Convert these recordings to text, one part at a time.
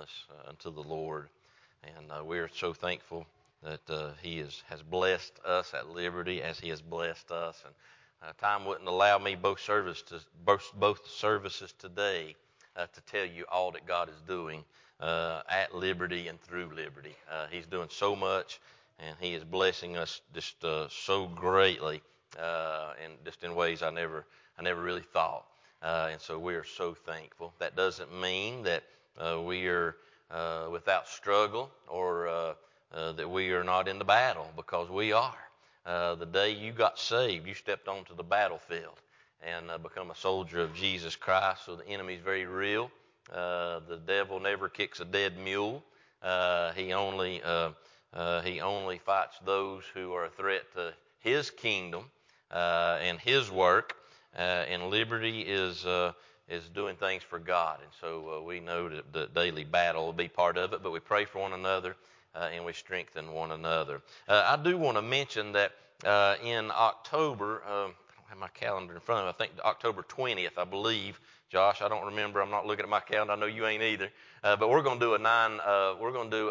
faithfulness unto the Lord. And we are so thankful that He has blessed us at Liberty as He has blessed us. And time wouldn't allow me both services today to tell you all that God is doing at Liberty and through Liberty. He's doing so much, and He is blessing us just so greatly, and just in ways I never really thought. And so we are so thankful. That doesn't mean that we are without struggle or that we are not in the battle, because we are. The day you got saved, you stepped onto the battlefield and become a soldier of Jesus Christ. So the enemy's very real. The devil never kicks a dead mule. He only fights those who are a threat to his kingdom and his work. And Liberty is doing things for God. And so we know that the daily battle will be part of it, but we pray for one another and we strengthen one another. I do want to mention that in October, I don't have my calendar in front of me, I think October 20th, I believe. Josh, I don't remember. I'm not looking at my calendar. I know you ain't either. But we're going to do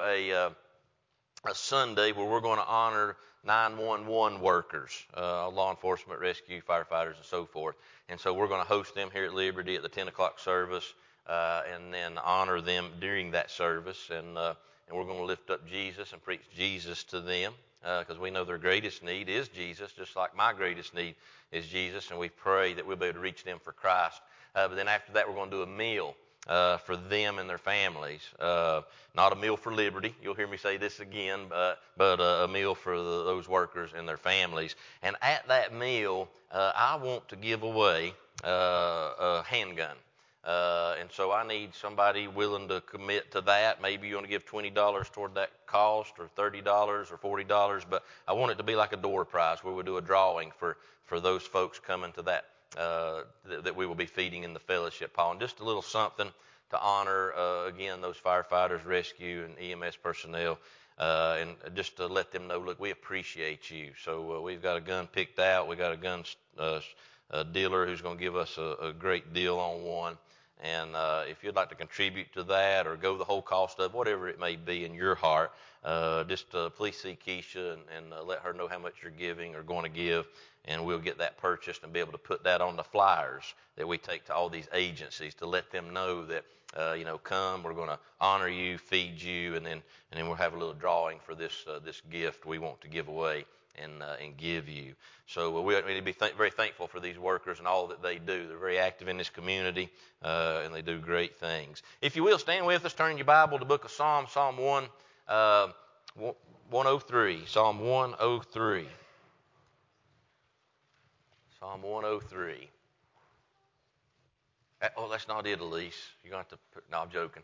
a Sunday where we're going to honor 911 workers, law enforcement, rescue, firefighters, and so forth. And so we're going to host them here at Liberty at the 10 o'clock service, and then honor them during that service. And we're going to lift up Jesus and preach Jesus to them, because we know their greatest need is Jesus, just like my greatest need is Jesus. And we pray that we'll be able to reach them for Christ. But then after that, we're going to do a meal for them and their families. Not a meal for Liberty. You'll hear me say this again, but a meal for those workers and their families. And at that meal, I want to give away a handgun. And so I need somebody willing to commit to that. Maybe you want to give $20 toward that cost, or $30 or $40, but I want it to be like a door prize where we do a drawing for those folks coming to that that we will be feeding in the fellowship hall. And just a little something to honor, again, those firefighters, rescue, and EMS personnel, and just to let them know, look, we appreciate you. So we've got a gun picked out. We got a gun dealer who's going to give us a great deal on one. And if you'd like to contribute to that or go the whole cost of whatever it may be in your heart, just please see Keisha and let her know how much you're giving or going to give, and we'll get that purchased and be able to put that on the flyers that we take to all these agencies to let them know that, come, we're going to honor you, feed you, and then we'll have a little drawing for this gift we want to give away and give you. So we need to be very thankful for these workers and all that they do. They're very active in this community, and they do great things. If you will, stand with us, turn your Bible to the book of Psalm 103. Psalm 103. Psalm 103. Oh, that's not it, Elise. You're going to have to put... No, I'm joking.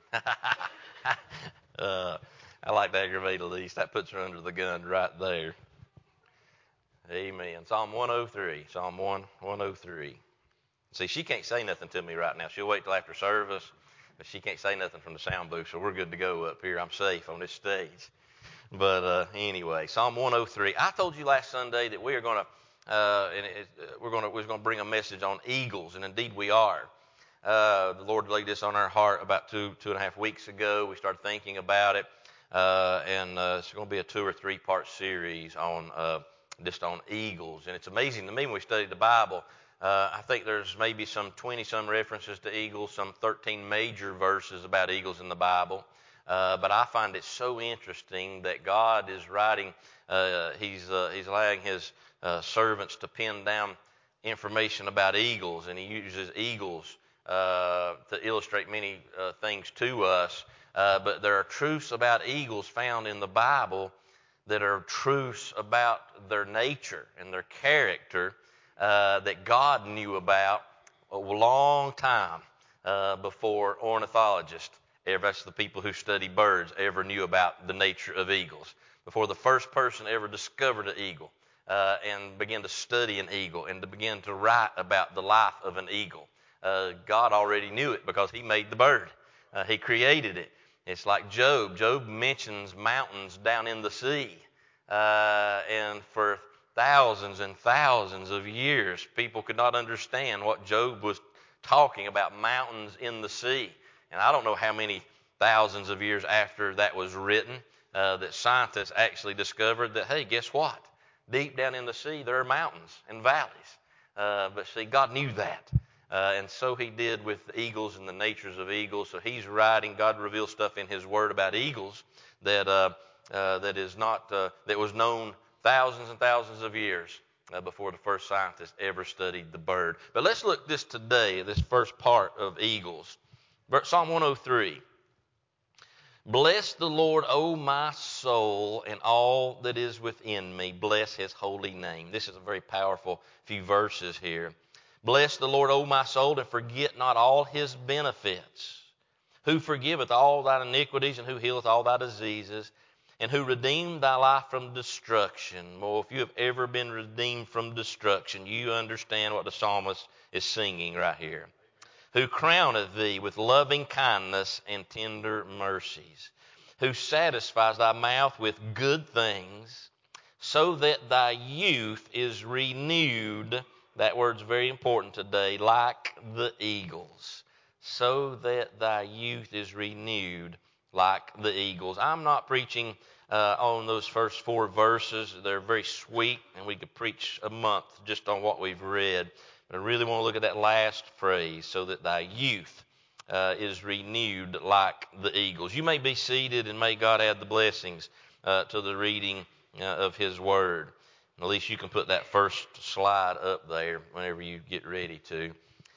I like to aggravate Elise. That puts her under the gun right there. Amen. Psalm 103. Psalm 103. See, she can't say nothing to me right now. She'll wait till after service, but she can't say nothing from the sound booth, so we're good to go up here. I'm safe on this stage. But anyway, Psalm 103. I told you last Sunday that we are going to we're going to bring a message on eagles, and indeed we are. The Lord laid this on our heart about two and a half weeks ago. We started thinking about it, and it's going to be a 2 or 3 part series on just on eagles. And it's amazing to me when we study the Bible. I think there's maybe some 20-some references to eagles, some 13 major verses about eagles in the Bible. But I find it so interesting that God is writing, He's allowing His servants to pin down information about eagles, and He uses eagles to illustrate many things to us. But there are truths about eagles found in the Bible that are truths about their nature and their character that God knew about a long time before ornithologists, that's the people who study birds, ever knew about the nature of eagles. Before the first person ever discovered an eagle and began to study an eagle and to begin to write about the life of an eagle, God already knew it because He made the bird. He created it. It's like Job. Job mentions mountains down in the sea. And for thousands and thousands of years, people could not understand what Job was talking about, mountains in the sea. And I don't know how many thousands of years after that was written, that scientists actually discovered that, hey, guess what? Deep down in the sea, there are mountains and valleys. But see, God knew that. And so he did with eagles and the natures of eagles. So he's writing, God reveals stuff in his word about eagles that that was known thousands and thousands of years before the first scientists ever studied the bird. But let's look this today, this first part of eagles. Psalm 103. Bless the Lord, O my soul, and all that is within me. Bless his holy name. This is a very powerful few verses here. Bless the Lord, O my soul, and forget not all his benefits, who forgiveth all thy iniquities, and who healeth all thy diseases, and who redeemed thy life from destruction. Well, if you have ever been redeemed from destruction, you understand what the psalmist is singing right here. Who crowneth thee with loving kindness and tender mercies, who satisfies thy mouth with good things, so that thy youth is renewed. That word's very important today, like the eagles. So that thy youth is renewed like the eagles. I'm not preaching on those first 4 verses. They're very sweet, and we could preach a month just on what we've read. But I really want to look at that last phrase, so that thy youth is renewed like the eagles. You may be seated, and may God add the blessings to the reading of his word. At least you can put that first slide up there whenever you get ready to.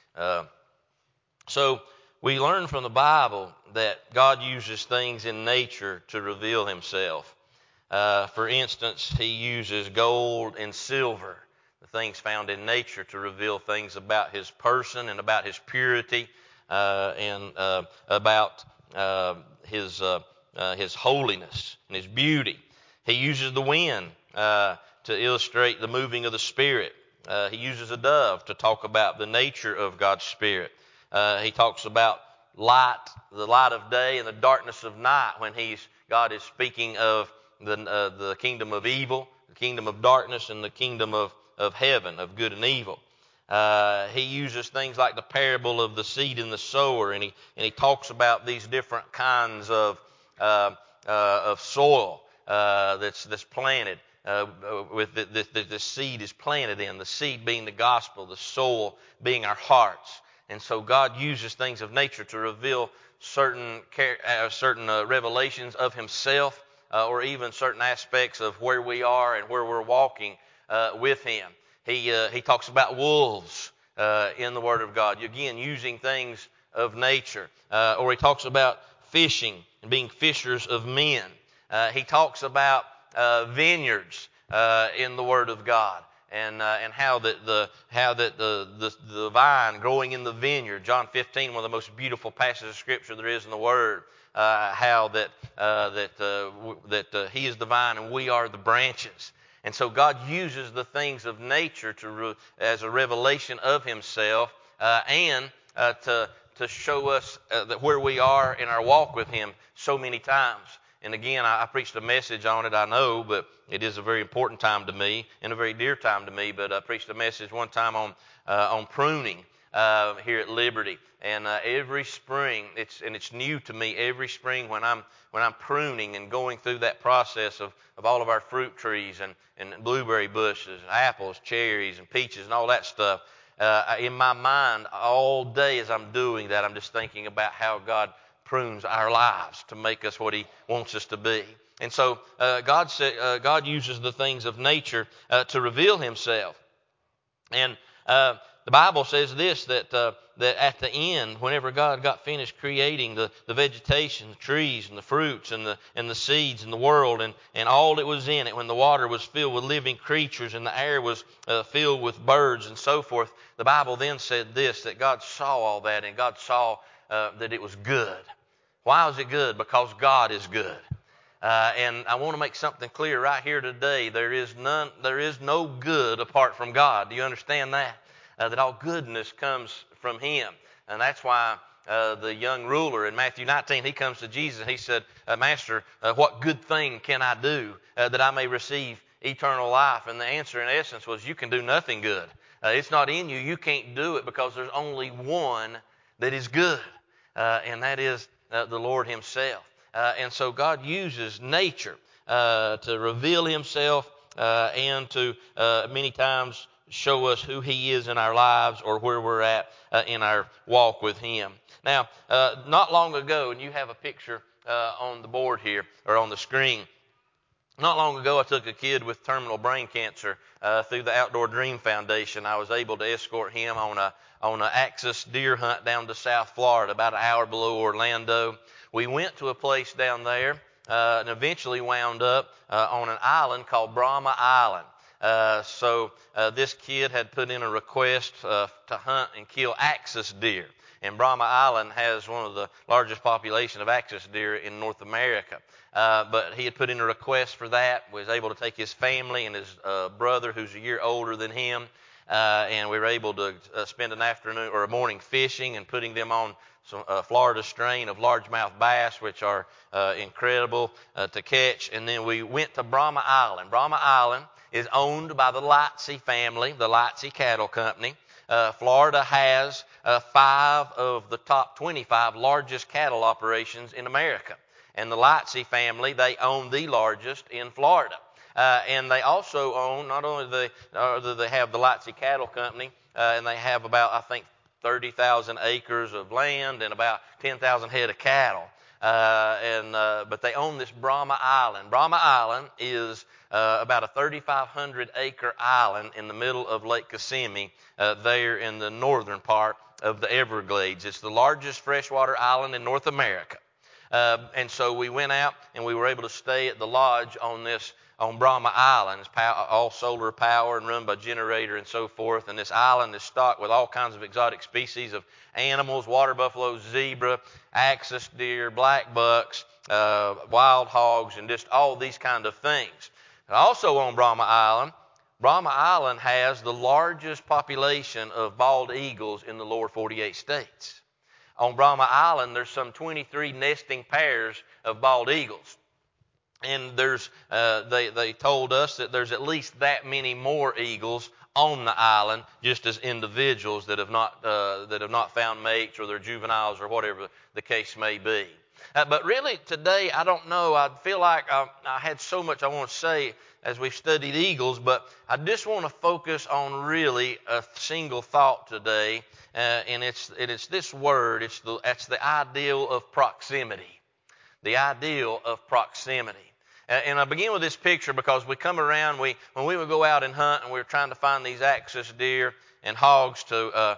So we learn from the Bible that God uses things in nature to reveal himself. For instance, he uses gold and silver, the things found in nature, to reveal things about his person and about his purity and about his holiness and his beauty. He uses the wind to illustrate the moving of the Spirit. He uses a dove to talk about the nature of God's Spirit. He talks about light, the light of day, and the darkness of night when God is speaking of the kingdom of evil, the kingdom of darkness, and the kingdom of heaven, of good and evil. He uses things like the parable of the seed and the sower, and he talks about these different kinds of soil that's planted. With the seed is planted in, the seed being the gospel, the soil being our hearts. And so God uses things of nature to reveal certain revelations of himself, or even certain aspects of where we are and where we're walking with him. He talks about wolves in the Word of God, again using things of nature. Or he talks about fishing and being fishers of men. He talks about vineyards in the Word of God, and how that the vine growing in the vineyard. John 15, one of the most beautiful passages of Scripture there is in the Word. How that he is the vine and we are the branches. And so God uses the things of nature as a revelation of himself, and to show us that where we are in our walk with him so many times. And again, I preached a message on it, I know, but it is a very important time to me and a very dear time to me. But I preached a message one time on pruning here at Liberty. And every spring, it's new to me. Every spring when I'm pruning and going through that process of all of our fruit trees and blueberry bushes, and apples, cherries, and peaches, and all that stuff, in my mind all day as I'm doing that, I'm just thinking about how God prunes our lives to make us what he wants us to be. And so God uses the things of nature to reveal himself. And the Bible says this, that at the end, whenever God got finished creating the vegetation, the trees and the fruits and the seeds and the world and all that was in it, when the water was filled with living creatures and the air was filled with birds and so forth, the Bible then said this, that God saw all that, and God saw that it was good. Why was it good? Because God is good. And I want to make something clear right here today. There is no good apart from God. Do you understand that? That all goodness comes from him. And that's why the young ruler in Matthew 19, he comes to Jesus and he said, Master, what good thing can I do that I may receive eternal life? And the answer in essence was, you can do nothing good. It's not in you. You can't do it because there's only one that is good. And that is the Lord himself. And so God uses nature to reveal himself and to many times show us who he is in our lives or where we're at in our walk with him. Now, not long ago, and you have a picture on the board here or on the screen. Not long ago, I took a kid with terminal brain cancer through the Outdoor Dream Foundation. I was able to escort him on an axis deer hunt down to South Florida, about an hour below Orlando. We went to a place down there and eventually wound up on an island called Brahma Island. So this kid had put in a request to hunt and kill axis deer. And Brahma Island has one of the largest population of axis deer in North America. But he had put in a request for that, was able to take his family and his brother, who's a year older than him, and we were able to spend an afternoon or a morning fishing and putting them on some Florida strain of largemouth bass, which are incredible to catch. And then we went to Brahma Island. Brahma Island is owned by the Lightsey family, the Lightsey Cattle Company. Florida has 5 of the top 25 largest cattle operations in America. And the Lightsey family, they own the largest in Florida. And they also own, not only do they have the Lightsey Cattle Company, and they have about, I think, 30,000 acres of land and about 10,000 head of cattle. But they own this Brahma Island. Brahma Island is about a 3,500 acre island in the middle of Lake Kissimmee, there in the northern part of the Everglades. It's the largest freshwater island in North America. And so we went out and we were able to stay at the lodge on Brahma Island. It's all solar power and run by generator and so forth. And this island is stocked with all kinds of exotic species of animals: water buffalo, zebra, axis deer, black bucks, wild hogs, and just all these kind of things. Also on Brahma Island has the largest population of bald eagles in the lower 48 states. On Brahma Island, there's some 23 nesting pairs of bald eagles. And they told us that there's at least that many more eagles on the island, just as individuals that have not found mates, or they're juveniles, or whatever the case may be. But really today, I don't know. I feel like I had so much I want to say as we've studied eagles, but I just want to focus on really a single thought today, and it's this word. That's the ideal of proximity. The ideal of proximity. And I begin with this picture because we come around, when we would go out and hunt and we were trying to find these axis deer and hogs to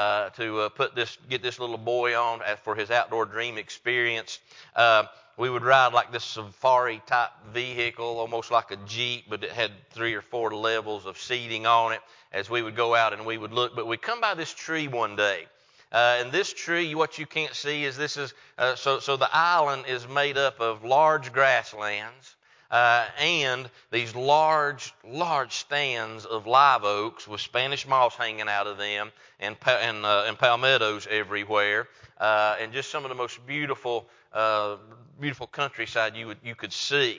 get this little boy on for his outdoor dream experience, we would ride like this safari type vehicle, almost like a Jeep, but it had 3 or 4 levels of seating on it as we would go out and we would look. But we come by this tree one day. And this tree, what you can't see is so the island is made up of large grasslands and these large stands of live oaks with Spanish moss hanging out of them and palmettos everywhere, and just some of the most beautiful countryside you could see.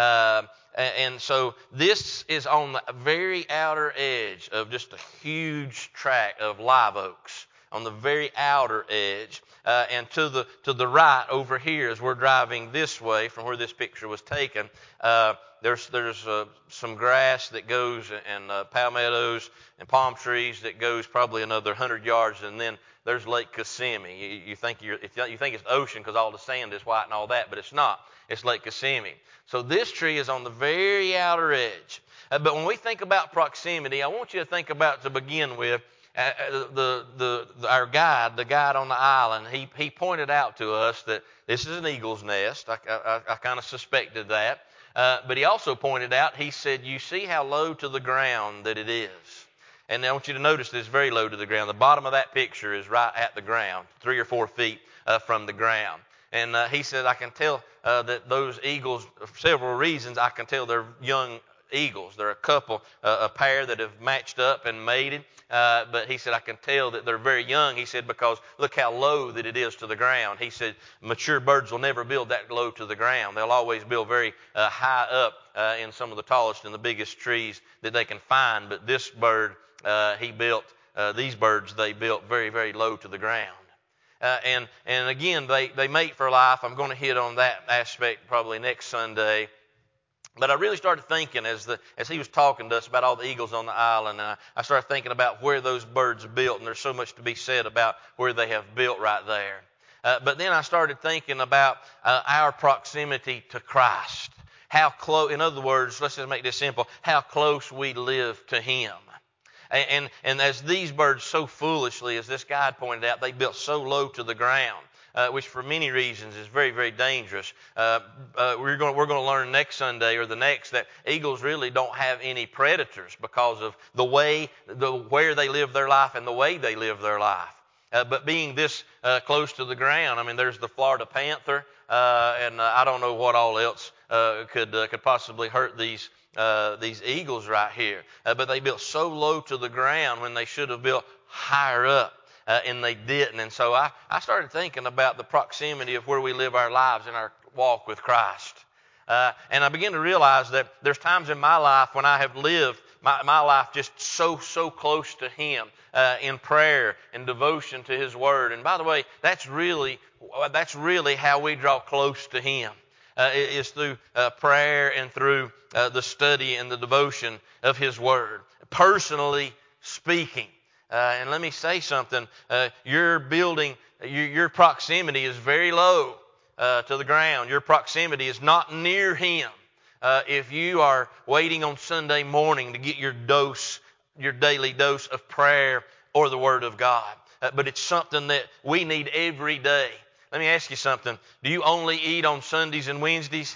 And so this is on the very outer edge of just a huge tract of live oaks. On the very outer edge, and to the right over here, as we're driving this way from where this picture was taken, there's some grass that goes and palmettos and palm trees that goes probably another 100 yards, and then there's Lake Kissimmee. You think it's the ocean because all the sand is white and all that, but it's not. It's Lake Kissimmee. So this tree is on the very outer edge. But when we think about proximity, I want you to think about, to begin with, our guide, the guide on the island, he pointed out to us that this is an eagle's nest. I kind of suspected that. But he also pointed out, he said, you see how low to the ground that it is. And I want you to notice that it's very low to the ground. The bottom of that picture is right at the ground, 3 or 4 feet from the ground. And he said, I can tell that those eagles, for several reasons, I can tell they're young eagles. They're a pair that have matched up and mated. But he said, I can tell that they're very young. He said, because look how low that it is to the ground. He said, mature birds will never build that low to the ground. They'll always build very high up in some of the tallest and the biggest trees that they can find. But this bird, these birds, they built very, very low to the ground. And again, they mate for life. I'm going to hit on that aspect probably next Sunday. But I really started thinking as he was talking to us about all the eagles on the island, I started thinking about where those birds built, and there's so much to be said about where they have built right there. But then I started thinking about our proximity to Christ. How close, in other words, let's just make this simple, how close we live to Him. And as these birds so foolishly, as this guide pointed out, they built so low to the ground, which for many reasons is very, very dangerous. We're going to learn next Sunday or the next that eagles really don't have any predators because of where they live their life and the way they live their life. But being this close to the ground, I mean, there's the Florida panther, and I don't know what all else could possibly hurt these eagles right here. But they built so low to the ground when they should have built higher up, and they didn't. And so I started thinking about the proximity of where we live our lives in our walk with Christ. And I began to realize that there's times in my life when I have lived my life just so close to Him in prayer and devotion to His Word. And by the way, that's really how we draw close to Him. Is through prayer and through the study and the devotion of His Word. Personally speaking. And let me say something. Your proximity is very low to the ground. Your proximity is not near Him. If you are waiting on Sunday morning to get your daily dose of prayer or the Word of God. But it's something that we need every day. Let me ask you something. Do you only eat on Sundays and Wednesdays?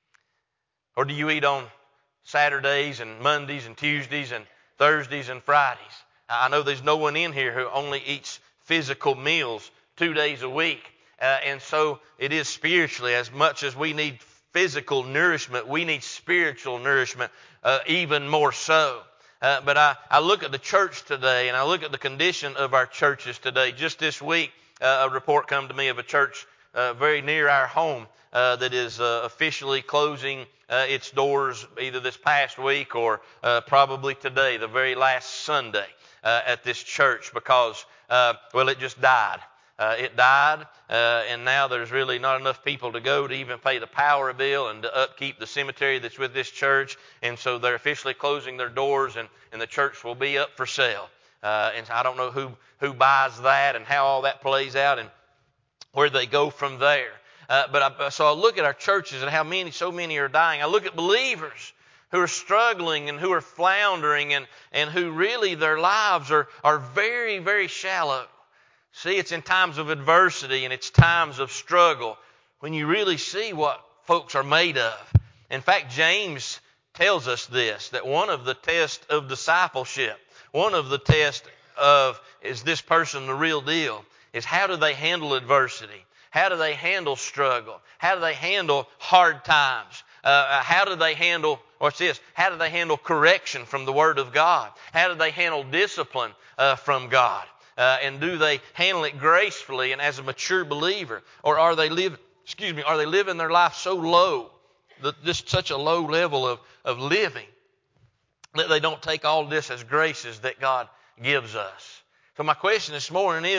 Or do you eat on Saturdays and Mondays and Tuesdays and Thursdays and Fridays? I know there's no one in here who only eats physical meals 2 days a week. And so it is spiritually. As much as we need physical nourishment, we need spiritual nourishment even more so. But I look at the church today, and I look at the condition of our churches today. Just this week, a report come to me of a church very near our home that is officially closing its doors either this past week or probably today, the very last Sunday at this church because, it just died. It died, and now there's really not enough people to go to even pay the power bill and to upkeep the cemetery that's with this church. And so they're officially closing their doors, and the church will be up for sale. And I don't know who buys that and how all that plays out and where they go from there. So I look at our churches and how so many are dying. I look at believers who are struggling and who are floundering and who really their lives are very, very shallow. See, it's in times of adversity and it's times of struggle when you really see what folks are made of. In fact, James tells us this, that one of the tests of discipleship, one of the tests of, is this person the real deal, is how do they handle adversity? How do they handle struggle? How do they handle hard times? How do they handle, how do they handle correction from the Word of God? How do they handle discipline from God? And do they handle it gracefully and as a mature believer? Or are they living their life so low, just such a low level of living, that they don't take all this as graces that God gives us? So my question this morning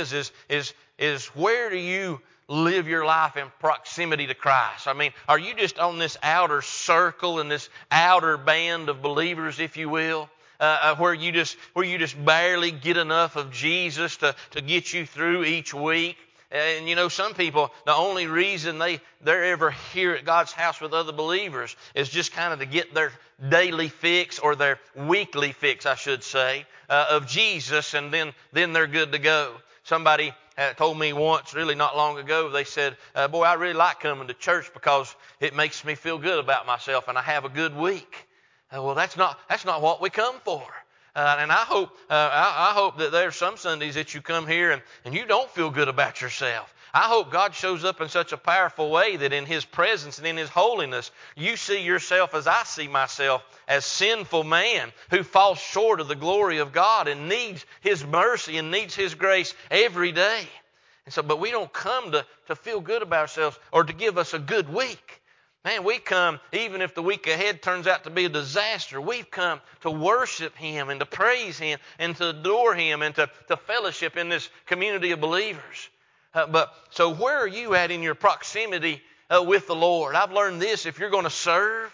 is where do you live your life in proximity to Christ? I mean, are you just on this outer circle and this outer band of believers, if you will, where you just barely get enough of Jesus to get you through each week? And you know, some people, the only reason they're ever here at God's house with other believers is just kind of to get their daily fix or their weekly fix, I should say, of Jesus, and then they're good to go. Somebody told me once, really not long ago, they said, boy, I really like coming to church because it makes me feel good about myself and I have a good week. Well, that's not what we come for. And I hope that there's some Sundays that you come here and you don't feel good about yourself. I hope God shows up in such a powerful way that in His presence and in His holiness, you see yourself as I see myself, as sinful man who falls short of the glory of God and needs His mercy and needs His grace every day. And so, but we don't come to feel good about ourselves or to give us a good week. Man, we come, even if the week ahead turns out to be a disaster, we've come to worship Him and to praise Him and to adore Him and to fellowship in this community of believers. So where are you at in your proximity with the Lord? I've learned this: if you're going to serve,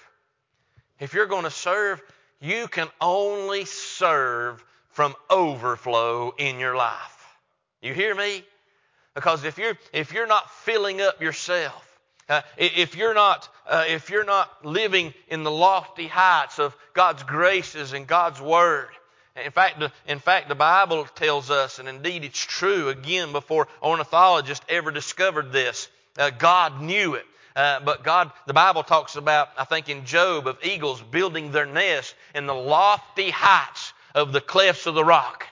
you can only serve from overflow in your life. You hear me? Because if you're not filling up yourself, if you're not living in the lofty heights of God's graces and God's Word. In fact, the Bible tells us, and indeed it's true, again, before ornithologists ever discovered this, God knew it. But the Bible talks about, I think in Job, of eagles building their nest in the lofty heights of the clefts of the rock.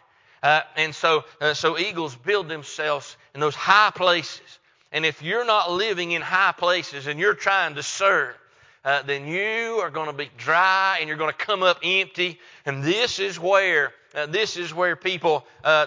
So eagles build themselves in those high places. And if you're not living in high places and you're trying to serve, then you are going to be dry and you're going to come up empty. And this is where people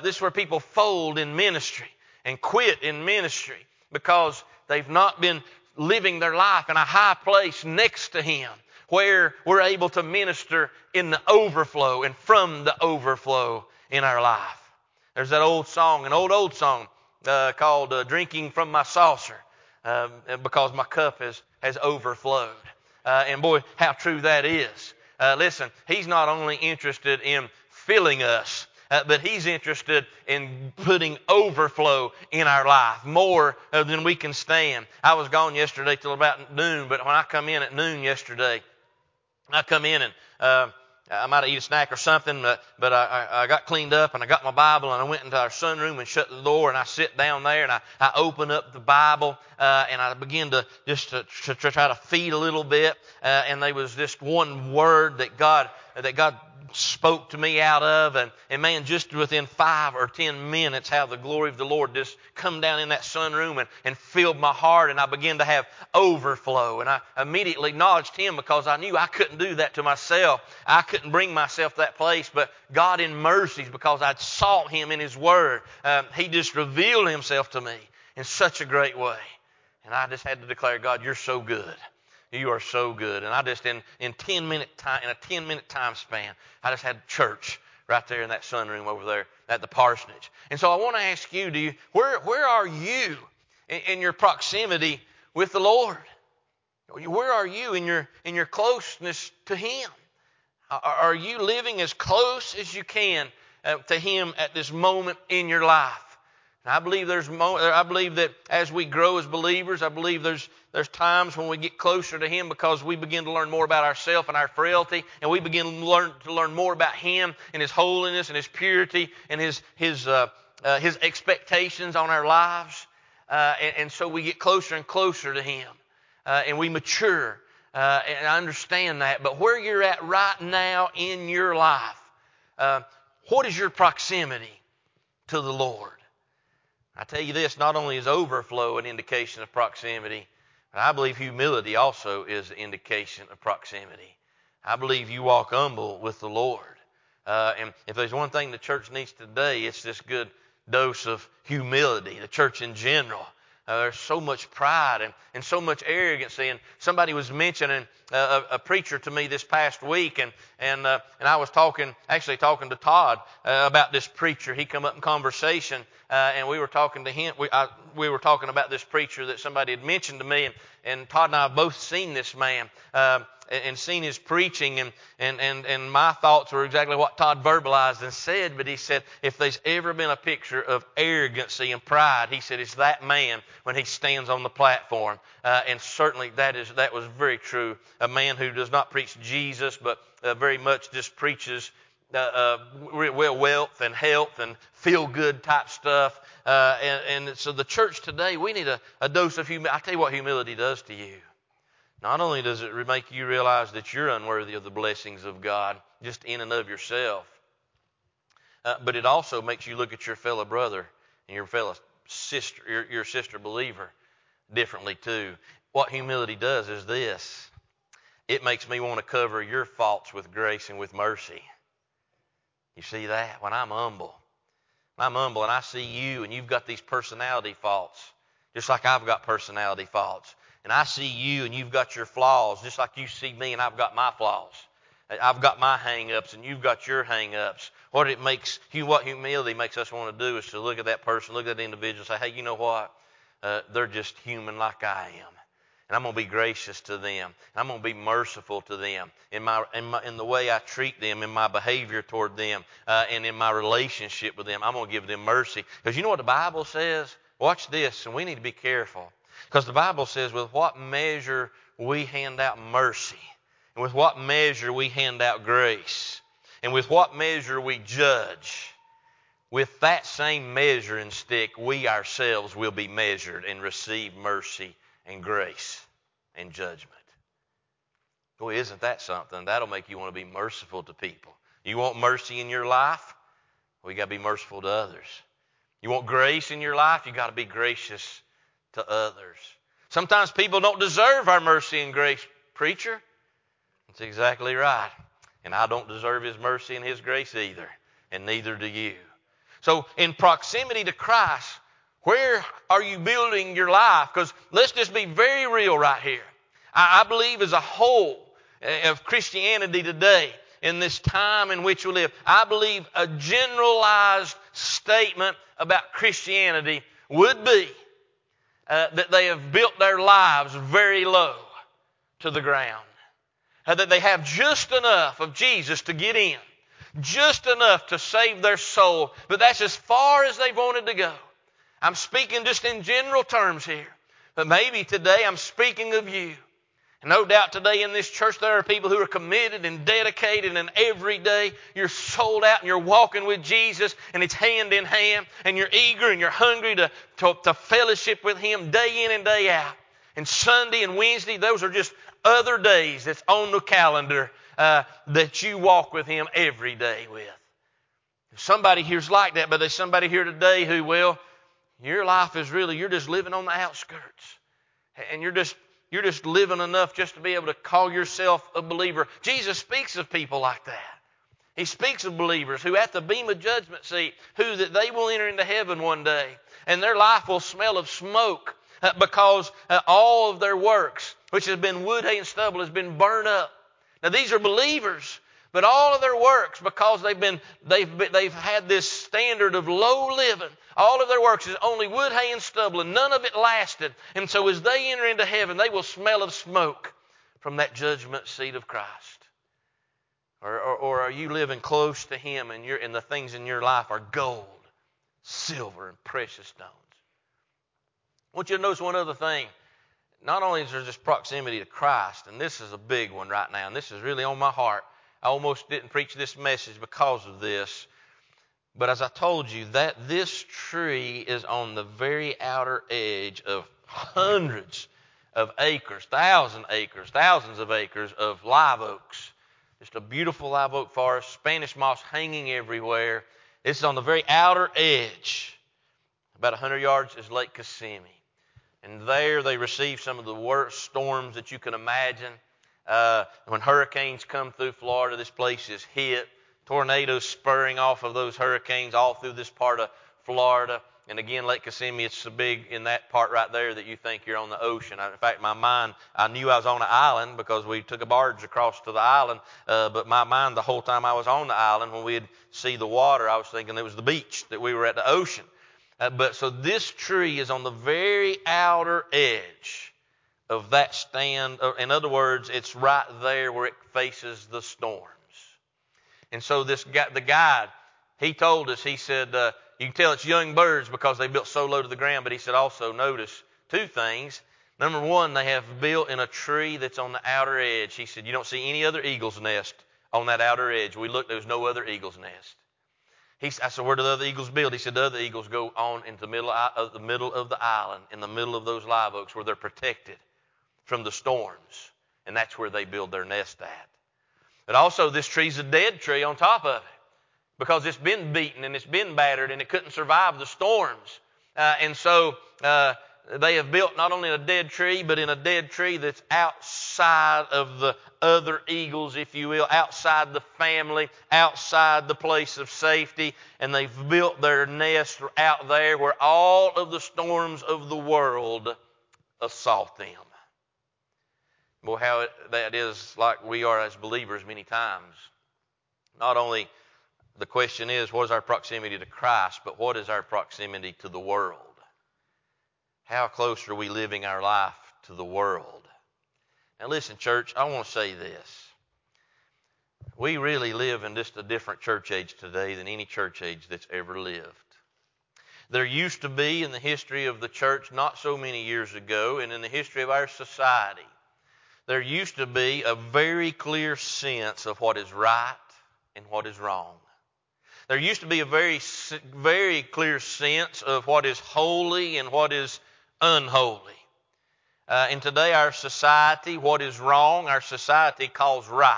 fold in ministry and quit in ministry, because they've not been living their life in a high place next to Him, where we're able to minister in the overflow and from the overflow in our life. There's that old song, an old song called "Drinking from My Saucer," because my cup has overflowed. And boy, how true that is. Listen, He's not only interested in filling us, but He's interested in putting overflow in our life, more than we can stand. I was gone yesterday till about noon, but when I come in at noon yesterday, I come in and I might have eaten a snack or something, but I got cleaned up and I got my Bible and I went into our sunroom and shut the door and I sit down there and I open up the Bible and I begin to try to feed a little bit. And there was this one word that God spoke to me out of, and man, just within 5 or 10 minutes, how the glory of the Lord just come down in that sunroom and filled my heart, and I began to have overflow. And I immediately acknowledged Him, because I knew I couldn't do that to myself. I couldn't bring myself to that place, but God in mercies, because I'd sought Him in His Word, He just revealed Himself to me in such a great way. And I just had to declare, God, You're so good. You are so good. And I just, in a 10-minute time span, I just had church right there in that sunroom over there at the parsonage. And so I want to ask you, where are you in your proximity with the Lord? Where are you in your closeness to Him? Are you living as close as you can to Him at this moment in your life? And I believe that as we grow as believers, I believe there's times when we get closer to Him, because we begin to learn more about ourselves and our frailty, and we begin to learn more about Him and His holiness and His purity and His expectations on our lives. And so we get closer and closer to Him, and we mature. And I understand that. But where you're at right now in your life, what is your proximity to the Lord? I tell you this, not only is overflow an indication of proximity, but I believe humility also is an indication of proximity. I believe you walk humble with the Lord. And if there's one thing the church needs today, it's this good dose of humility, the church in general. There's so much pride and so much arrogancy. And somebody was mentioning a preacher to me this past week, and I was talking to Todd about this preacher. He come up in conversation, and we were talking to him. We were talking about this preacher that somebody had mentioned to me, and Todd and I have both seen this man and seen his preaching, and my thoughts were exactly what Todd verbalized and said. But he said, if there's ever been a picture of arrogancy and pride, he said, it's that man when he stands on the platform. And certainly that was very true. A man who does not preach Jesus, but very much just preaches wealth and health and feel-good type stuff. And so the church today, we need a dose of humility. I tell you what humility does to you. Not only does it make you realize that you're unworthy of the blessings of God just in and of yourself, but it also makes you look at your fellow brother and your fellow sister, your sister believer, differently too. What humility does is this. It makes me want to cover your faults with grace and with mercy. You see that? When I'm humble and I see you and you've got these personality faults, just like I've got personality faults. And I see you and you've got your flaws, just like you see me and I've got my flaws. I've got my hang-ups and you've got your hang-ups. What humility makes us want to do is to look at that person, look at that individual, and say, hey, you know what? They're just human like I am. And I'm going to be gracious to them. And I'm going to be merciful to them in the way I treat them, in my behavior toward them, and in my relationship with them. I'm going to give them mercy. Because you know what the Bible says? Watch this, and we need to be careful. Because the Bible says, with what measure we hand out mercy, and with what measure we hand out grace, and with what measure we judge, with that same measuring stick, we ourselves will be measured and receive mercy and grace and judgment. Boy, isn't that something? That'll make you want to be merciful to people. You want mercy in your life? Well, you got to be merciful to others. You want grace in your life? You got to be gracious to others. Sometimes people don't deserve our mercy and grace, preacher. That's exactly right. And I don't deserve His mercy and His grace either. And neither do you. So in proximity to Christ, where are you building your life? Because let's just be very real right here. I believe as a whole of Christianity today, in this time in which we live, I believe a generalized statement about Christianity would be that they have built their lives very low to the ground. That they have just enough of Jesus to get in. Just enough to save their soul. But that's as far as they've wanted to go. I'm speaking just in general terms here. But maybe today I'm speaking of you. And no doubt today in this church there are people who are committed and dedicated, and every day you're sold out and you're walking with Jesus, and it's hand in hand, and you're eager and you're hungry to fellowship with Him day in and day out. And Sunday and Wednesday, those are just other days that's on the calendar that you walk with Him every day with. Somebody here's like that, but there's somebody here today who, well, your life is really, you're just living on the outskirts. And you're just living enough just to be able to call yourself a believer. Jesus speaks of people like that. He speaks of believers who at the bema judgment seat, who that they will enter into heaven one day. And their life will smell of smoke because all of their works, which has been wood, hay, and stubble, has been burned up. Now these are believers, but all of their works, because they've had this standard of low living, all of their works is only wood, hay, and stubble, and none of it lasted. And so as they enter into heaven, they will smell of smoke from that judgment seat of Christ. Or are you living close to Him, and the things in your life are gold, silver, and precious stones? I want you to notice one other thing. Not only is there this proximity to Christ, and this is a big one right now, and this is really on my heart. I almost didn't preach this message because of this. But as I told you, that this tree is on the very outer edge of hundreds of acres, thousands of acres of live oaks. Just a beautiful live oak forest, Spanish moss hanging everywhere. This is on the very outer edge. About 100 yards is Lake Kissimmee. And there they receive some of the worst storms that you can imagine. When hurricanes come through Florida, this place is hit. Tornadoes spurring off of those hurricanes all through this part of Florida. And again, Lake Kissimmee, it's so big in that part right there that you think you're on the ocean. In fact, my mind, I knew I was on an island because we took a barge across to the island. But my mind, the whole time I was on the island, when we'd see the water, I was thinking it was the beach, that we were at the ocean. So this tree is on the very outer edge of that stand. In other words, it's right there where it faces the storms. And so the guide, he told us, he said, you can tell it's young birds because they built so low to the ground. But he said also notice two things. Number one, they have built in a tree that's on the outer edge. He said you don't see any other eagle's nest on that outer edge. We looked, there was no other eagle's nest. I said, where do the other eagles build? He said the other eagles go on into the middle of the island, in the middle of those live oaks where they're protected from the storms. And that's where they build their nest at. But also this tree's a dead tree on top of it because it's been beaten and it's been battered and it couldn't survive the storms. And so they have built not only a dead tree, but in a dead tree that's outside of the other eagles, if you will, outside the family, outside the place of safety. And they've built their nest out there where all of the storms of the world assault them. Boy, how that is like we are as believers many times. Not only The question is, what is our proximity to Christ? But what is our proximity to the world? How close are we living our life to the world? Now listen, church, I want to say this. We really live in just a different church age today than any church age that's ever lived. There used to be in the history of the church not so many years ago, and in the history of our society, there used to be a very clear sense of what is right and what is wrong. There used to be a very clear sense of what is holy and what is unholy. And today our society, what is wrong, our society calls right.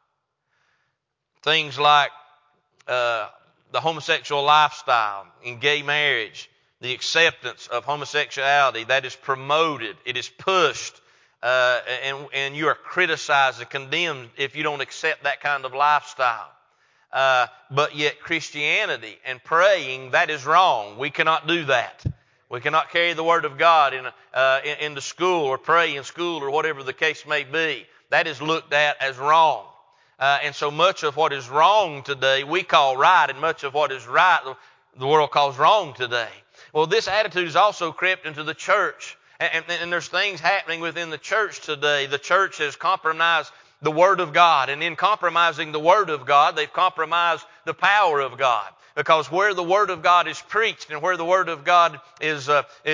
Things like the homosexual lifestyle in gay marriage, the acceptance of homosexuality, that is promoted, it is pushed, and you are criticized and condemned if you don't accept that kind of lifestyle. But yet Christianity and praying, that is wrong. We cannot do that. We cannot carry the Word of God into school or pray in school or whatever the case may be. That is looked at as wrong. And so much of what is wrong today we call right, and much of what is right the world calls wrong today. Well, this attitude has also crept into the church. And there's things happening within the church today. The church has compromised the Word of God. And in compromising the Word of God, they've compromised the power of God. Because where the Word of God is preached and where the Word of God is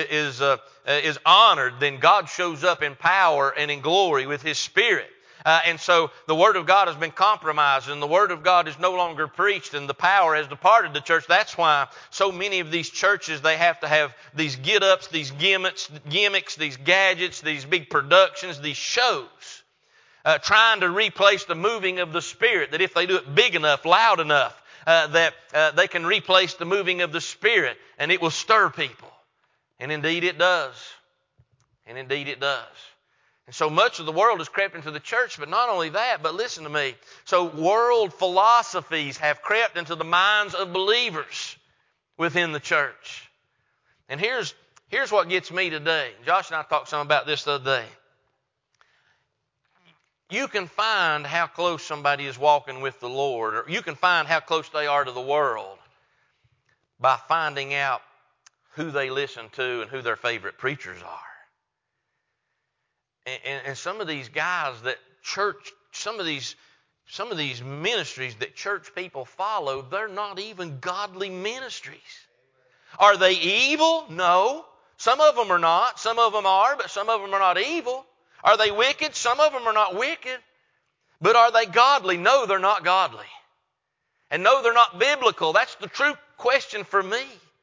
honored, then God shows up in power and in glory with His Spirit. And so the Word of God has been compromised, and the Word of God is no longer preached, and the power has departed the church. That's why so many of these churches, they have to have these get-ups, these gimmicks, these gadgets, these big productions, these shows, trying to replace the moving of the Spirit, that if they do it big enough, loud enough, that they can replace the moving of the Spirit, and it will stir people. And indeed it does. And indeed it does. And so much of the world has crept into the church, but not only that, but listen to me. So world philosophies have crept into the minds of believers within the church. And here's what gets me today. Josh and I talked some about this the other day. You can find how close somebody is walking with the Lord, or you can find how close they are to the world by finding out who they listen to and who their favorite preachers are. And some of these guys that church, some of these ministries that church people follow, they're not even godly ministries. Are they evil? No. Some of them are not. Some of them are, but some of them are not evil. Are they wicked? Some of them are not wicked. But are they godly? No, they're not godly. And no, they're not biblical. That's the true question for me.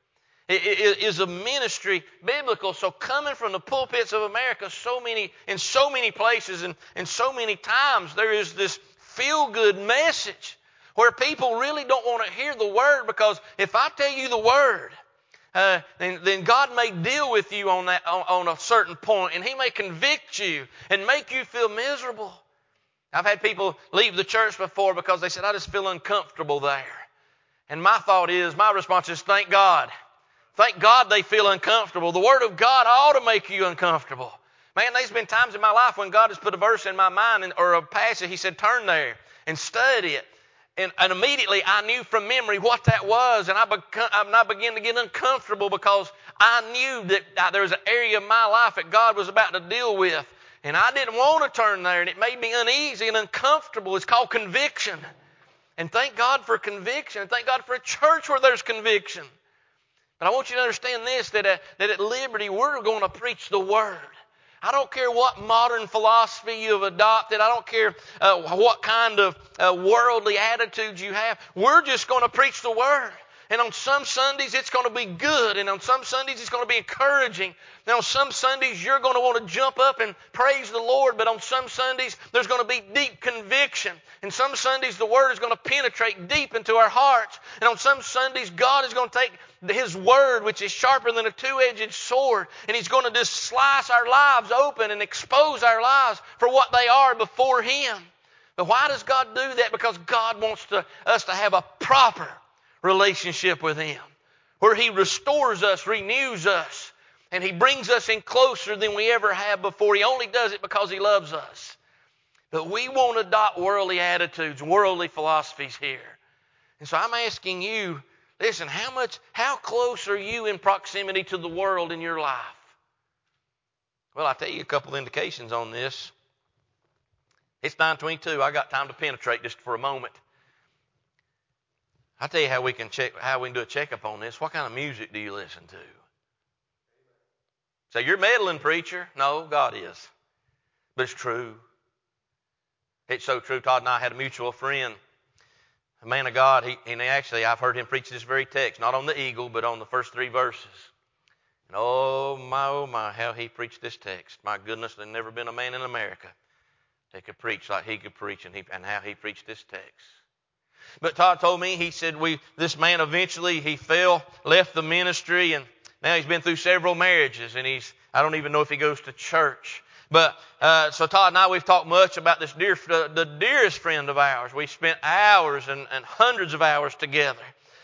Is a ministry biblical? So coming from the pulpits of America, in so many places and so many times, there is this feel-good message where people really don't want to hear the Word, because if I tell you the Word, then God may deal with you on a certain point, and He may convict you and make you feel miserable. I've had people leave the church before because they said, I just feel uncomfortable there. And my response is, thank God. Thank God they feel uncomfortable. The Word of God ought to make you uncomfortable. Man, there's been times in my life when God has put a verse in my mind or a passage. He said, turn there and study it. And immediately I knew from memory what that was. And I began to get uncomfortable because I knew that there was an area of my life that God was about to deal with. And I didn't want to turn there. And it made me uneasy and uncomfortable. It's called conviction. And thank God for conviction. And thank God for a church where there's conviction. But I want you to understand this, that at Liberty, we're going to preach the Word. I don't care what modern philosophy you've adopted. I don't care what kind of worldly attitudes you have. We're just going to preach the Word. And on some Sundays, it's going to be good. And on some Sundays, it's going to be encouraging. And on some Sundays, you're going to want to jump up and praise the Lord. But on some Sundays, there's going to be deep conviction. And some Sundays, the Word is going to penetrate deep into our hearts. And on some Sundays, God is going to take His Word, which is sharper than a two-edged sword, and He's going to just slice our lives open and expose our lives for what they are before Him. But why does God do that? Because God wants us to have a proper relationship with Him, where He restores us, renews us, and He brings us in closer than we ever have before. He only does it because He loves us. But we won't adopt worldly attitudes, worldly philosophies here. And so I'm asking you, listen, how close are you in proximity to the world in your life? Well, I'll tell you a couple of indications on this. It's 9:22. I got time to penetrate just for a moment. I'll tell you how we can do a checkup on this. What kind of music do you listen to? So you're meddling, preacher. No, God is. But it's true. It's so true. Todd and I had a mutual friend, a man of God. I've heard him preach this very text, not on the eagle, but on the first 3 verses. And oh my, how he preached this text. My goodness, there's never been a man in America that could preach like he could preach, and how he preached this text. But Todd told me, he said, this man eventually, he left the ministry, and now he's been through several marriages, and I don't even know if he goes to church. But so Todd and I, we've talked much about this the dearest friend of ours. We spent hours and hundreds of hours together.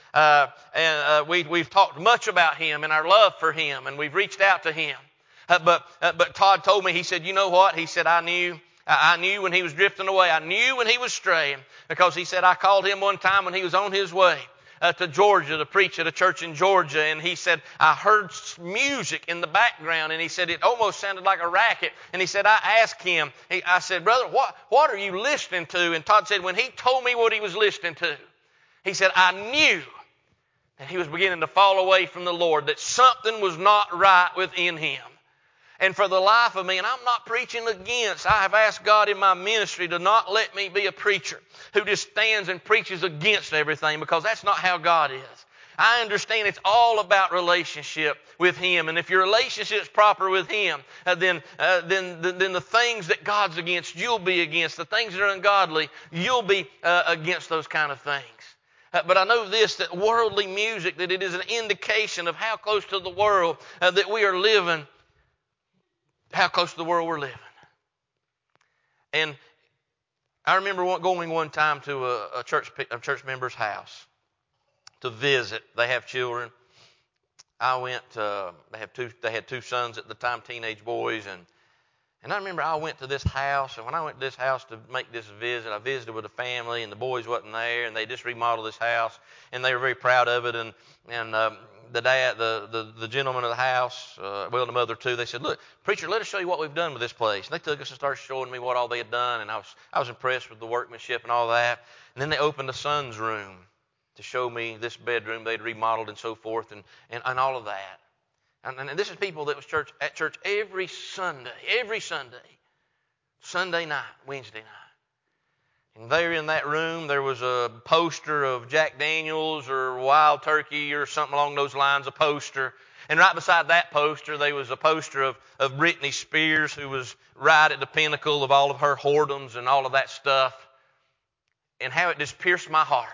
We've talked much about him and our love for him, and we've reached out to him. But Todd told me, he said, you know what? He said, I knew when he was drifting away. I knew when he was straying, because he said, I called him one time when he was on his way to Georgia to preach at a church in Georgia, and he said, I heard music in the background, and he said it almost sounded like a racket. And he said, I asked him, I said, brother, what are you listening to? And Todd said, when he told me what he was listening to, he said, I knew that he was beginning to fall away from the Lord, that something was not right within him. And for the life of me, and I'm not preaching against, I have asked God in my ministry to not let me be a preacher who just stands and preaches against everything, because that's not how God is. I understand it's all about relationship with Him. And if your relationship's proper with Him, then the things that God's against, you'll be against. The things that are ungodly, you'll be against those kind of things. But I know this, that worldly music, that it is an indication of how close to the world that we are living, how close to the world we're living. And I remember going one time to a church member's house to visit. They have children. I went. They had 2 sons at the time, teenage boys, and I remember I went to this house. And when I went to this house to make this visit, I visited with a family, and the boys wasn't there, and they just remodeled this house, and they were very proud of it. And the dad, the gentleman of the house, and the mother too, they said, "Look, preacher, let us show you what we've done with this place." And they took us and started showing me what all they had done, and I was impressed with the workmanship and all that. And then they opened the son's room to show me this bedroom they'd remodeled and so forth, and all of that. And this is people that was at church every Sunday, Sunday night, Wednesday night. And there in that room, there was a poster of Jack Daniels or Wild Turkey or something along those lines, a poster. And right beside that poster, there was a poster of Britney Spears, who was right at the pinnacle of all of her whoredoms and all of that stuff. And how it just pierced my heart.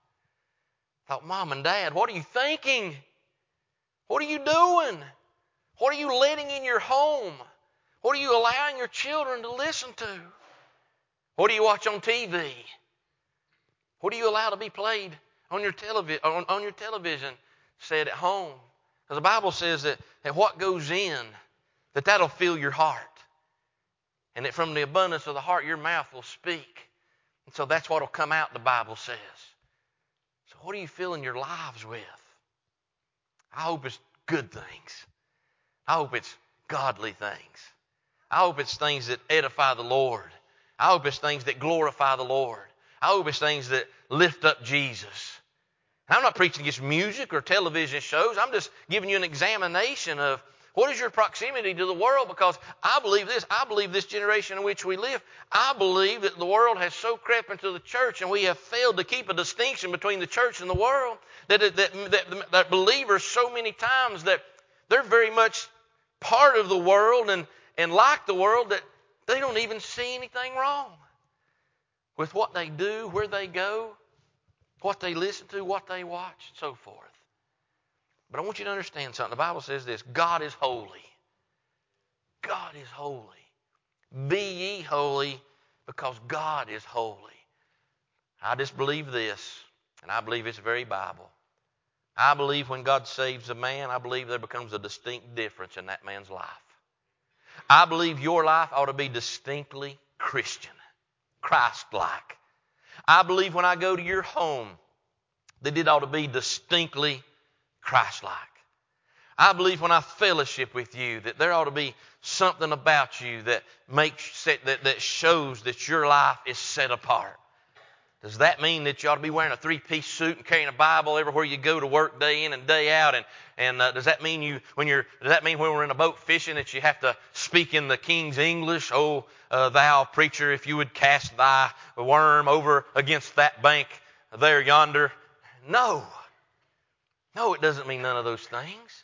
I thought, Mom and Dad, what are you thinking? What are you doing? What are you letting in your home? What are you allowing your children to listen to? What do you watch on TV? What do you allow to be played on your television set at home? Because the Bible says that what goes in, that'll fill your heart. And that from the abundance of the heart, your mouth will speak. And so that's what will come out, the Bible says. So what are you filling your lives with? I hope it's good things. I hope it's godly things. I hope it's things that edify the Lord. I hope it's things that glorify the Lord. I hope it's things that lift up Jesus. And I'm not preaching against music or television shows. I'm just giving you an examination of what is your proximity to the world, because I believe this. I believe this generation in which we live, I believe that the world has so crept into the church, and we have failed to keep a distinction between the church and the world, that believers so many times that they're very much part of the world and like the world, that they don't even see anything wrong with what they do, where they go, what they listen to, what they watch, and so forth. But I want you to understand something. The Bible says this: God is holy. God is holy. Be ye holy, because God is holy. I just believe this, and I believe it's the very Bible. I believe when God saves a man, I believe there becomes a distinct difference in that man's life. I believe your life ought to be distinctly Christian, Christ-like. I believe when I go to your home, that it ought to be distinctly Christ-like. I believe when I fellowship with you that there ought to be something about you that that shows that your life is set apart. Does that mean that you ought to be wearing a three-piece suit and carrying a Bible everywhere you go to work day in and day out? And does that mean when we're in a boat fishing that you have to speak in the King's English? Oh, thou preacher, if you would cast thy worm over against that bank there yonder. No, it doesn't mean none of those things.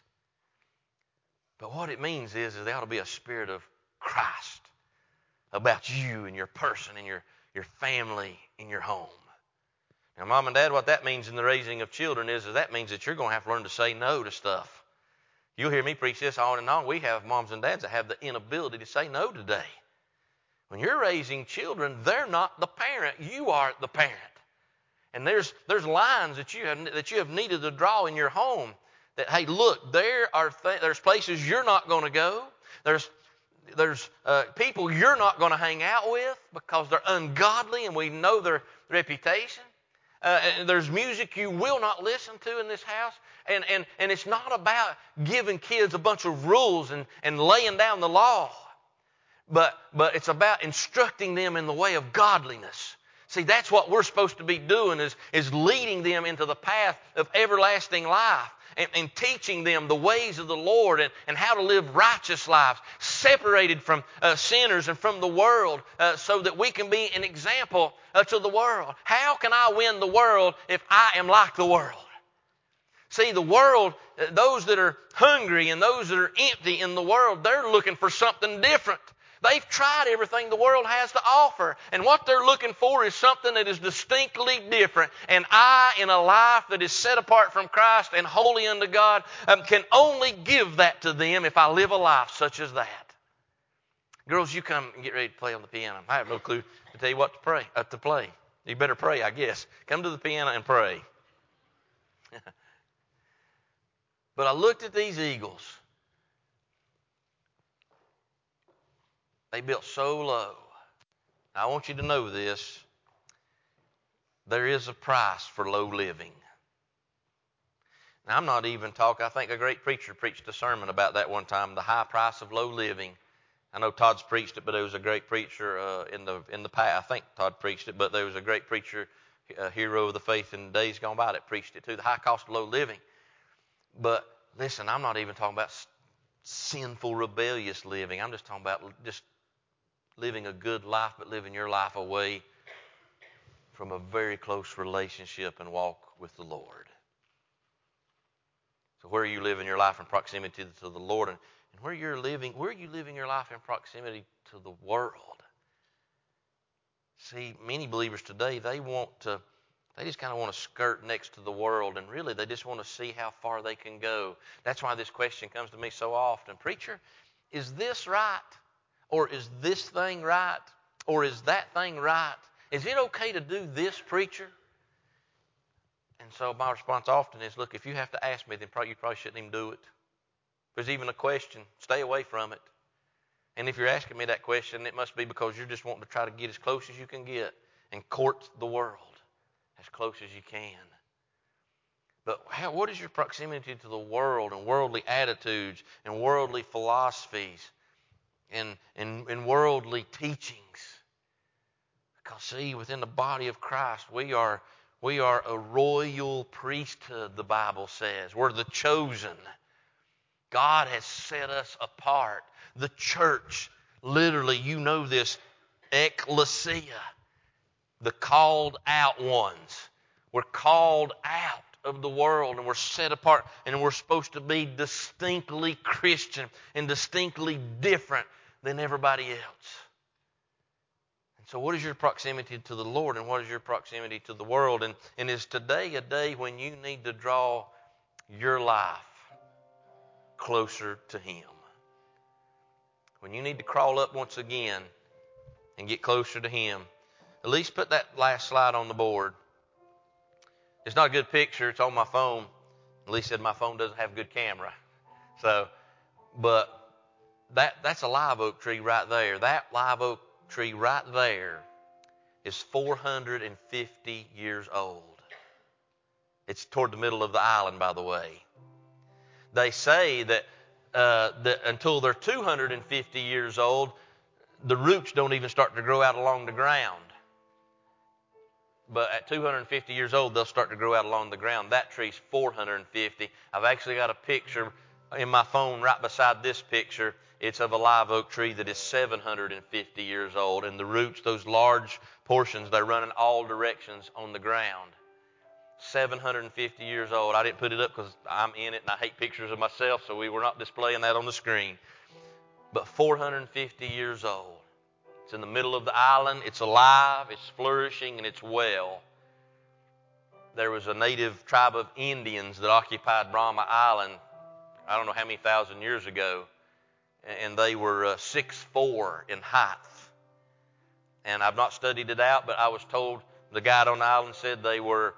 But what it means is there ought to be a spirit of Christ about you and your person and your family in your home. Now, Mom and Dad, what that means in the raising of children is that means that you're going to have to learn to say no to stuff. You'll hear me preach this on and on. We have moms and dads that have the inability to say no today. When you're raising children, they're not the parent. You are the parent. And there's lines that you have needed to draw in your home that, hey, look, there's places you're not going to go. There's people you're not going to hang out with because they're ungodly and we know their reputation. And there's music you will not listen to in this house. And it's not about giving kids a bunch of rules and laying down the law. But it's about instructing them in the way of godliness. See, that's what we're supposed to be doing is leading them into the path of everlasting life. And teaching them the ways of the Lord and how to live righteous lives, separated from sinners and from the world, so that we can be an example to the world. How can I win the world if I am like the world? See, the world, those that are hungry and those that are empty in the world, they're looking for something different. They've tried everything the world has to offer. And what they're looking for is something that is distinctly different. And I, in a life that is set apart from Christ and holy unto God, can only give that to them if I live a life such as that. Girls, you come and get ready to play on the piano. I have no clue to tell you what to play. You better pray, I guess. Come to the piano and pray. But I looked at these eagles. They built so low. Now, I want you to know this. There is a price for low living. Now, I'm not even talking, I think a great preacher preached a sermon about that one time, the high price of low living. I know Todd's preached it, but there was a great preacher in the past. I think Todd preached it, but there was a great preacher, a hero of the faith in days gone by that preached it too, the high cost of low living. But listen, I'm not even talking about sinful, rebellious living. I'm just talking about just living a good life, but living your life away from a very close relationship and walk with the Lord. So where are you living your life in proximity to the Lord? And where are you living your life in proximity to the world? See, many believers today, they just kind of want to skirt next to the world, and really they just want to see how far they can go. That's why this question comes to me so often. Preacher, is this right? Or is this thing right? Or is that thing right? Is it okay to do this, preacher? And so my response often is, look, if you have to ask me, then you probably shouldn't even do it. If there's even a question, stay away from it. And if you're asking me that question, it must be because you're just wanting to try to get as close as you can get and court the world as close as you can. But what is your proximity to the world and worldly attitudes and worldly philosophies and worldly teachings? Because see, within the body of Christ, we are a royal priesthood, the Bible says. We're the chosen. God has set us apart. The church, literally, you know this, ecclesia, the called out ones. We're called out of the world and we're set apart and we're supposed to be distinctly Christian and distinctly different than everybody else. And so what is your proximity to the Lord and what is your proximity to the world? And is today a day when you need to draw your life closer to Him? When you need to crawl up once again and get closer to Him. At least put that last slide on the board. It's not a good picture. It's on my phone. At least said my phone doesn't have a good camera. But that's a live oak tree right there. That live oak tree right there is 450 years old. It's toward the middle of the island, by the way. They say that until they're 250 years old, the roots don't even start to grow out along the ground. But at 250 years old, they'll start to grow out along the ground. That tree's 450. I've actually got a picture in my phone right beside this picture. It's of a live oak tree that is 750 years old. And the roots, those large portions, they run in all directions on the ground. 750 years old. I didn't put it up because I'm in it and I hate pictures of myself, so we were not displaying that on the screen. But 450 years old. It's in the middle of the island. It's alive, it's flourishing, and it's well. There was a native tribe of Indians that occupied Brahma Island, I don't know how many thousand years ago, and they were 6'4" in height. And I've not studied it out, but I was told the guide on the island said they were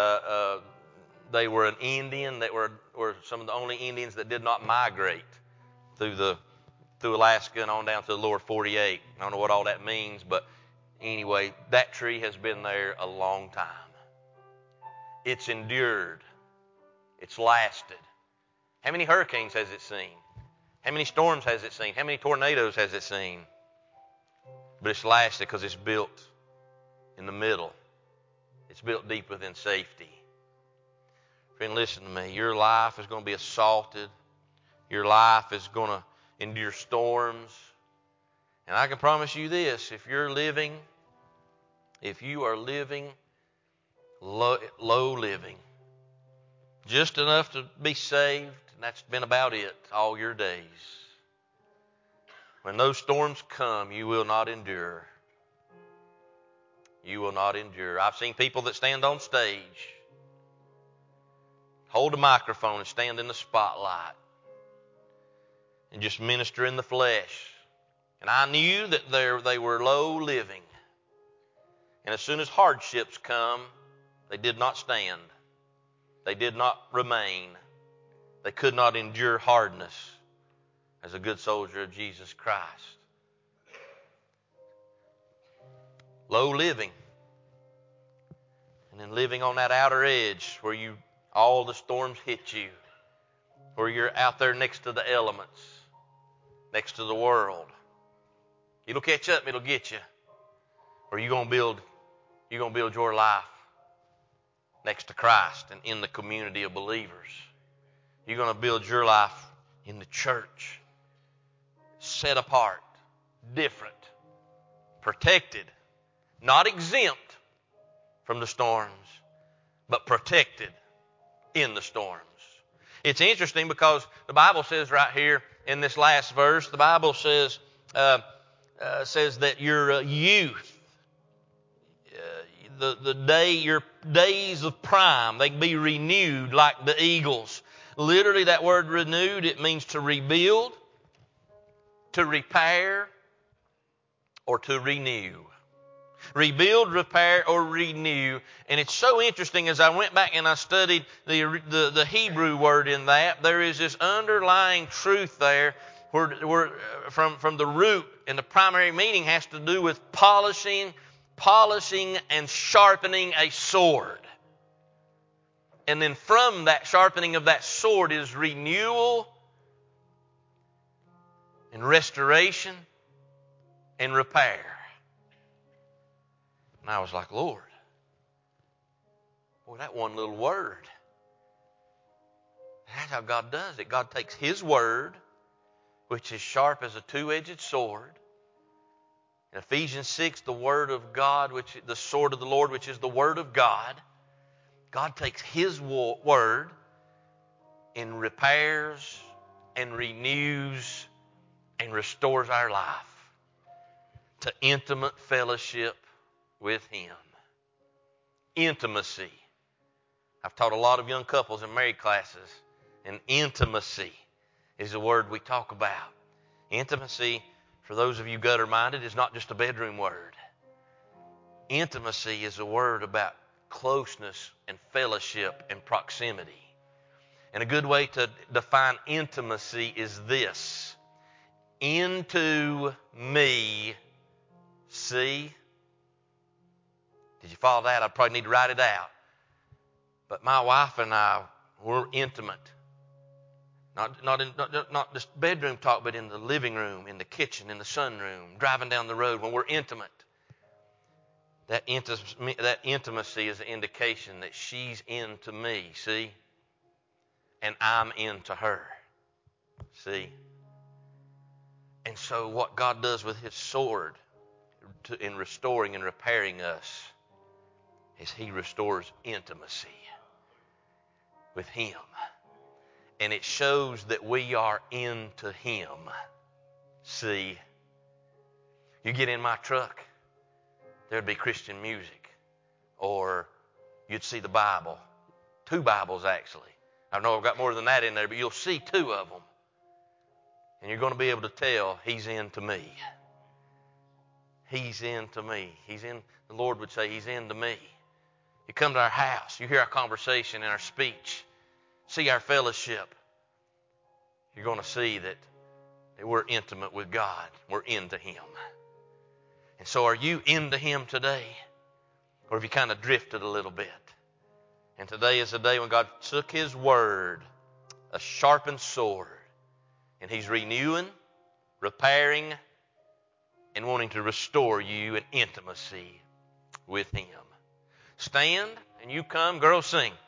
an Indian that were some of the only Indians that did not migrate through Alaska and on down to the lower 48. I don't know what all that means, but anyway, that tree has been there a long time. It's endured. It's lasted. How many hurricanes has it seen? How many storms has it seen? How many tornadoes has it seen? But it's lasted because it's built in the middle. It's built deep within safety. Friend, listen to me. Your life is going to be assaulted. Your life is going to endure storms. And I can promise you this, if you are living low living, just enough to be saved, and that's been about it all your days. When those storms come, you will not endure. You will not endure. I've seen people that stand on stage, hold a microphone and stand in the spotlight and just minister in the flesh. And I knew that they were low living. And as soon as hardships come, they did not stand. They did not remain. They could not endure hardness as a good soldier of Jesus Christ. Low living. And then living on that outer edge where all the storms hit you. Where you're out there next to the elements. Next to the world. It'll catch up, it'll get you. Or you're going to build your life next to Christ and in the community of believers. You're going to build your life in the church. Set apart, different, protected, not exempt from the storms, but protected in the storms. It's interesting because the Bible says right here in this last verse, the Bible says that your youth, your days of prime, they can be renewed like the eagles. Literally, that word renewed, it means to rebuild, to repair, or to renew. Rebuild, repair, or renew. And it's so interesting as I went back and I studied the Hebrew word in that, there is this underlying truth there where from the root, and the primary meaning has to do with polishing and sharpening a sword. And then from that sharpening of that sword is renewal and restoration and repair. And I was like, Lord, boy, that one little word. That's how God does it. God takes His word, which is sharp as a two-edged sword. In Ephesians 6, the word of God, the sword of the Lord, which is the word of God. God takes His word and repairs and renews and restores our life to intimate fellowship with Him. Intimacy. I've taught a lot of young couples in married classes, and intimacy is the word we talk about. Intimacy, for those of you gutter-minded, is not just a bedroom word. Intimacy is a word about closeness and fellowship and proximity. And a good way to define intimacy is this. Into me, see. Did you follow that? I probably need to write it out. But my wife and I, we're intimate. Not just bedroom talk, but in the living room, in the kitchen, in the sunroom, driving down the road. When we're intimate, that intimacy is an indication that she's into me, see? And I'm into her, see? And so what God does with His sword in restoring and repairing us is He restores intimacy with Him. And it shows that we are into Him. See, you get in my truck, there'd be Christian music. Or you'd see the Bible. 2 Bibles, actually. I know I've got more than that in there, but you'll see 2 of them. And you're going to be able to tell He's into me. He's into me. The Lord would say He's into me. You come to our house, you hear our conversation and our speech, see our fellowship. You're going to see that we're intimate with God. We're into Him. And so are you into Him today? Or have you kind of drifted a little bit? And today is the day when God took His word, a sharpened sword, and He's renewing, repairing, and wanting to restore you in intimacy with Him. Stand and you come, girls, sing.